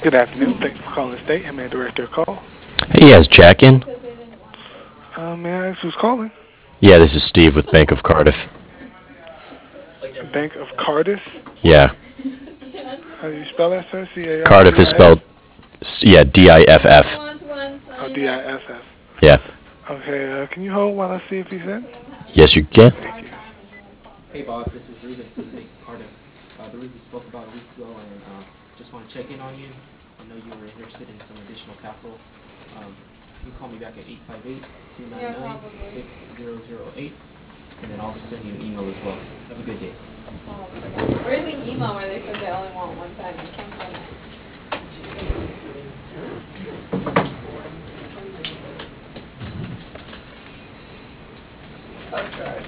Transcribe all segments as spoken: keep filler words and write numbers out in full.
Good afternoon. Thanks for calling the state. How may I direct your call? Hey, yes, Jack in? Uh, may I ask who's calling? Yeah, this is Steve with Bank of Cardiff. Bank of Cardiff. Yeah, How do you spell that, sir? C A R D Cardiff is I F? spelled, s- yeah, D I F F. Oh, D I F F. Yeah, Okay, uh, can you hold while I see if he's in? yes, you can. Thank you. Hey Bob, this is Ruben from Bank of Cardiff. Uh, the we spoke about a week ago, and uh, just want to check in on you. I know you were interested in some additional capital. Um, you can call me back at eight five eight, two nine nine, six zero zero eight, and then I'll just send you an email as well. Have a good day. Where's the email where they said they only want one time? I can't find it. Oh, sorry.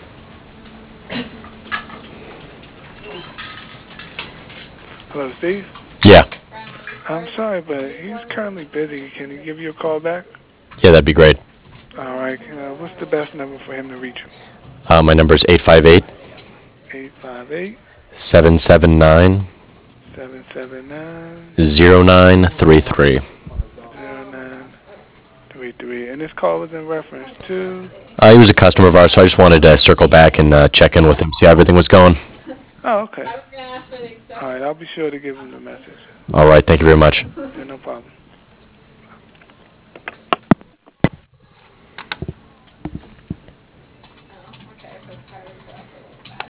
Hello, Steve. Yeah, I'm sorry, but he's currently busy. Can he give you a call back? yeah, that'd be great. All right. Uh, what's the best number for him to reach you? Uh, my number is eight five eight, Eight five eight seven seven nine, seven seven nine zero nine three three. zero nine three three. And this call was in reference to. Uh, he was a customer of ours, so I just wanted to circle back and uh, check in with him, see how everything was going. Oh, okay. I was gonna ask for the All right. I'll be sure to give him the message. All right, thank you very much. Yeah, no problem.